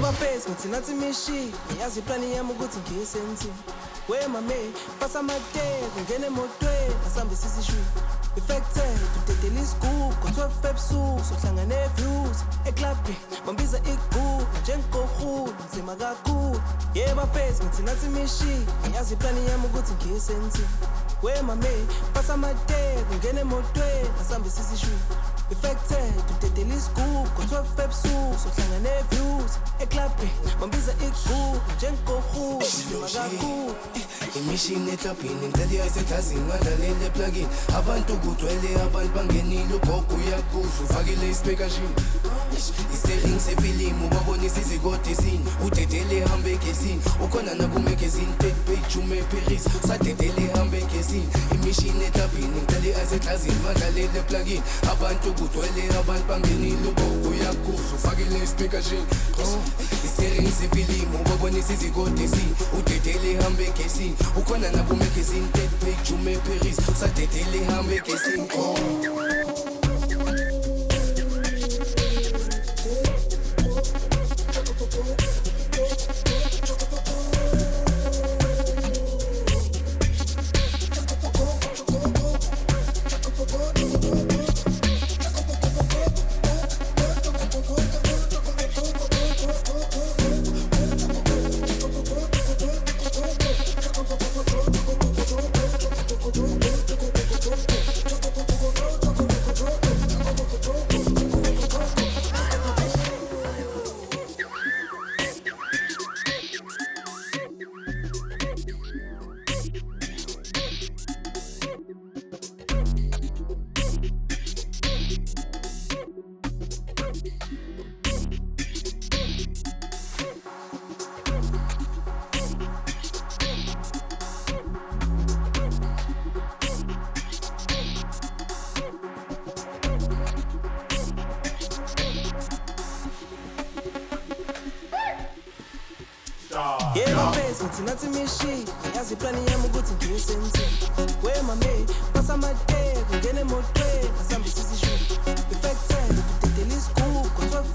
Yeba face ngithi nathi mishi ngiyazi iplani yami ukuthi ngiyisenzi we mame pasa mate ngene emotweni asambe sisishu Effected tudedela isigubhu ngo-12 February sohlangana views eclubbi bambiza iguru njengohulu nzima kakhulu yeba face ngithi nathi mishi ngiyazi iplani yami ukuthi ngiyisenzi we mame pasa mate ngene emotweni asambe sisishu Effected tudedela isigubhu ngo-12 February sohlangana views eclubbi bambiza iguru njengohulu nzima kakhulu Imishini eklabhini ngicela yasekhazini ngadlalele plugin abantu kugcwele abantu bangenile ugogo uyakuzwa ufakile ispeaker shini Isteering sefilimu babonisa izikode esini udedele ehambe egezini ukhona nakumagazini third page umeParis sadedele ehambe egezini imishini eklabhini ngicela yasekhazini ngadlalele plugin abantu kugcwele abantu bangenile ugogo uyakuzwa ufakile ispeaker shini Isteering sefilimu babonisa izikode esini udedele ehambe egezini ukhona nakumagazini third page umeParis sadedele ehambe egezini Yeba face ngithi nathi mishi ngiyazi iplani yami ukuthi ngiyisenzi we mame pasa mate ngene emotweni asambe sisishu Effected tudedela isigubhu ngo-12